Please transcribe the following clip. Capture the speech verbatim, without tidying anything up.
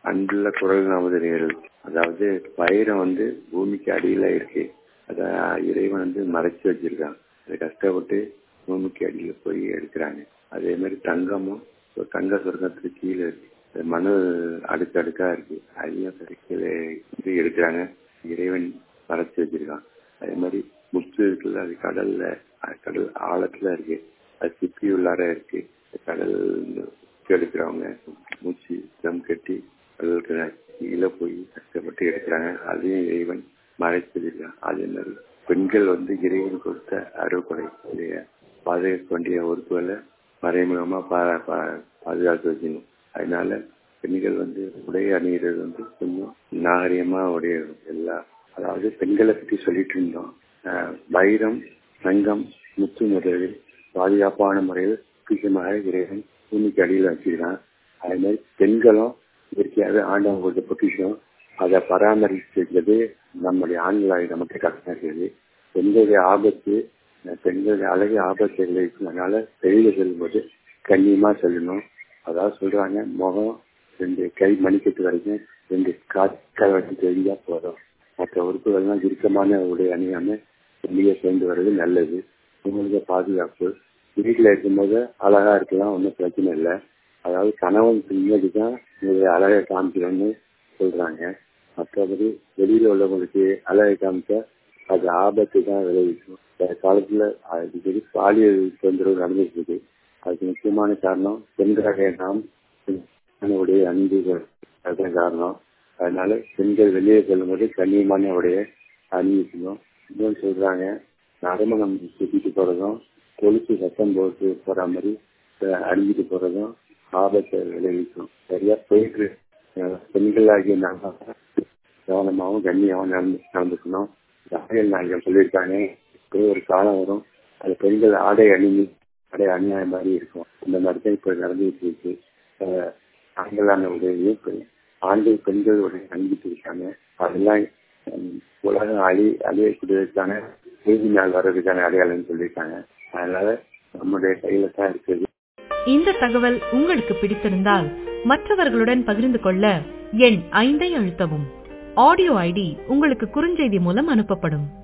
அன்புள்ள குரல் நமது நேரில். அதாவது வைரம் வந்து பூமிக்கு அடியில இருக்கு, அத இறைவன் வந்து மறைச்சு வச்சிருக்கான். அதை கஷ்டப்பட்டு பூமிக்கு அடியில போய் எடுக்கிறாங்க. அதே மாதிரி தங்கமும் தங்க சொர்க்கத்துக்கு கீழே இருக்கு, மணல் அடுக்கடுக்கா இருக்கு, அதையும் கீழே எடுக்கிறாங்க, இறைவன் மறைச்சு வச்சிருக்கான். அதே மாதிரி முத்து இருக்குல்ல, அது கடல்ல கடல் ஆழத்துல இருக்கு, அது சுற்றி உள்ளார இருக்கு. கடல் எடுக்கிறவங்க மூச்சு தம் கட்டி கடலுக்கு கீழே போய் கஷ்டப்பட்டு எடுக்கிறாங்க, அதையும் இறைவன் மறைச்சிருக்கான். அதே மாதிரி பெண்கள் வந்து இறைவன் கொடுத்த அறுவடை பாதுகாக்க வேண்டிய பொறுப்புகளை மறைமுகமா பா பாதுகாத்து வச்சுக்கணும். அதனால பெண்கள் வந்து உடை அணிகிறது வந்து கொஞ்சம் நாகரிகமா உடைய எல்லாம். அதாவது பெண்களை பற்றி சொல்லிட்டு இருந்தோம். வைரம் தங்கம் முத்து முறையில் பாதுகாப்பான முறையில் முக்கியமாக இறைவன் பூமிக்கு அடியில் வச்சிருக்கான். அதே மாதிரி பெண்களும் இயற்கையாகவே ஆண்டவங்க கொடுத்த பொக்கிஷம், அதை பராமரிக்கிறது நம்முடைய ஆண்களாக நமக்கு கஷ்டம் இருக்குது. பெண்களுடைய ஆபத்து பெண்களுடைய அழகு ஆபத்து இருக்கிறதுனால வெளியில செல்லும்போது கண்ணியமா செல்லணும். அதாவது சொல்றாங்க, முகம் ரெண்டு கை மணிக்கட்டு வரைக்கும் ரெண்டு காற்று வரைக்கும் தெரிஞ்சா போதும், மற்ற உறுப்புகள்லாம் இறுக்கமான உடை அணியாம வெளியே சேர்ந்து வர்றது நல்லது. உங்களுக்கு பாதுகாப்பு. வீட்டில் இருக்கும்போது அழகா இருக்கலாம், ஒன்றும் பிரச்சனை இல்லை. அதாவது கணவன் முன்னாடி தான் உங்களுடைய அழகை காமிக்கணும்னு சொல்றாங்க. மற்றபடி வெளியில உள்ளவங்களுக்கு அழகை காமிச்சா அது ஆபத்து தான் விளைவிக்கும். காலத்துல அடிக்கடி பாலியல் தொந்தரவு நடந்துருக்கு. அதுக்கு முக்கியமான காரணம் பெண்களாக நாம் உடைய அணிந்துகள் அதுதான் காரணம். அதனால பெண்கள் வெளியே செல்லும்போது கண்ணியமான உடைய அணிவிக்கணும். இன்னொன்று சொல்றாங்க, நறுமணம் சுத்திட்டு போறதும் கொலுசு சத்தம் போட்டு போற மாதிரி அணிஞ்சிட்டு போறதும் ஆபத்தை விளைவிக்கும். சரியா போயிட்டு பெண்களாகிய நாங்கள் கவனமாகவும் கண்ணியாகவும் நடந்து நடந்துக்கணும். ஆடைகள் நாங்கள் சொல்லியிருக்காங்க, ஒரு காலம் வரும் அது பெண்கள் ஆடை அணிஞ்சு ஆடை அணியாத மாதிரி இருக்கும். இந்த மாதிரி தான் இப்ப நடந்துட்டு இருக்கு. ஆண்களான உடையையும் ஆண்கள் பெண்கள் உடைய அணிஞ்சிட்டு இருக்காங்க. அதெல்லாம் உலகம் அழி அழியக்கூடியதுக்கான இறுதி நாள் வர்றதுக்கான அடையாளம் சொல்லியிருக்காங்க. அதனால நம்முடைய கையில தான் இருக்குது. இந்த தகவல் உங்களுக்கு பிடித்திருந்தால் மற்றவர்களுடன் பகிர்ந்து கொள்ள எண் ஐந்தை அழுத்தவும். ஆடியோ ஐடி உங்களுக்கு குறுஞ்செய்தி மூலம் அனுப்பப்படும்.